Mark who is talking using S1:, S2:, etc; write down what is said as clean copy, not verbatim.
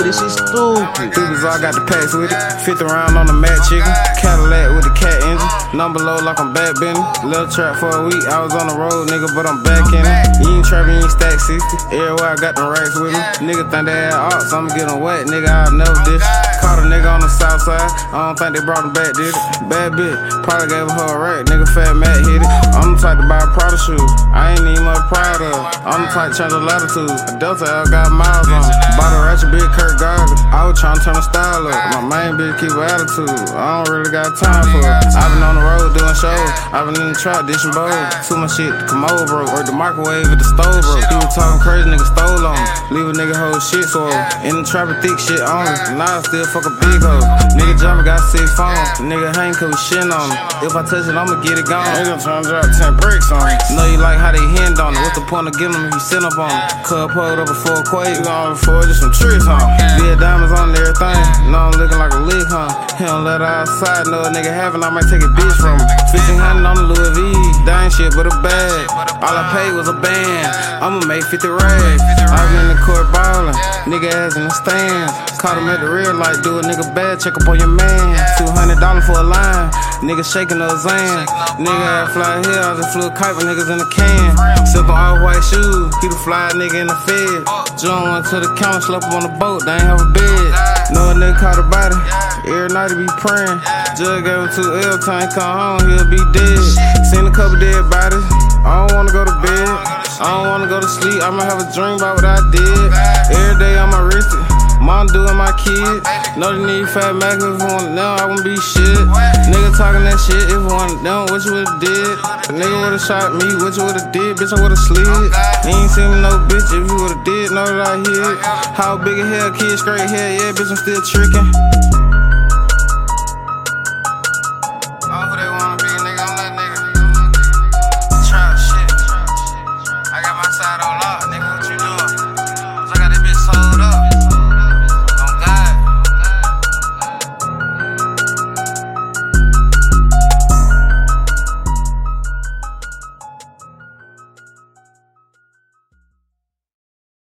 S1: this shit stupid.
S2: Stupid, I got the packs with it. 50 round on the Mac chicken. Cadillac with the cat engine. Number low like I'm back bending. Little trap for a week. I was on the road, nigga, but I'm back in it. You ain't trapping, you ain't stack 60. Everywhere I got them racks with me. Nigga think they had ops, I'ma get them wet, nigga. I'll never dish. Caught a nigga on the south side. I don't think they brought him back, did it? Bad bitch, probably gave her a rack. Nigga, Fat Matt hit it. I'm the type to buy a Prada shoe. I ain't need much pride of. I'm the type to change the latitude. A Delta L got miles on. Bought a ratchet big Kurt Gardner. I was trying to turn the style up. My main bitch keep an attitude. I don't really got time for it. I been on the road doing shows. I been in the trap dishing bowls. Too much shit to come over, bro. Or the microwave at the stove, bro. People talking crazy, nigga stole on me. Leave a nigga whole shit swole. In the trap, thick shit on me. Now I still fuck a big hoe. Nigga jumping, got 6 phones. Nigga hang cause we shitting on him. If I touch it, I'ma get it gone. Nigga tryna drop 10 bricks on it. Know you like how they hand on it. What's the point of giving him if you sit up on it? Cub pulled up before a quake. You gon' afford just some tricks, huh? Big diamonds on everything. Know I'm looking like a lick, huh? He don't let her outside. Know a nigga having, I might take a bitch from him. 1500 on the Louis V. That ain't shit but a bag. All I paid was a band. I'ma make 50 rags. I been in the court ballin'. Nigga ass in the stands. Caught him at the real light. Do a nigga bad, check up on your man. $200 for a line. Nigga shaking the Zan. Nigga had fly here, I just flew a kite with niggas in the can. Sippin' all white shoes, he the fly nigga in the fed. John went to the counter, slept on the boat, they ain't have a bed. Know a nigga caught a body, every night he be praying. Judge gave him 2 L, time he come home, he'll be dead. Seen a couple dead bodies, I don't wanna go to bed. I don't wanna go to sleep, I'ma have a dream about what I did. Every day I'm arrested. Mom doing my kid. Know they need Fat Mac if you want them, I wouldn't be shit. Nigga talking that shit, if you want them, what you would've did? A nigga would've shot me, what you would've did? Bitch, I would've slid. You ain't seen me no bitch, if you would've did, know that I hit. How big a hair, kid, straight hair, yeah, bitch, I'm still tricking.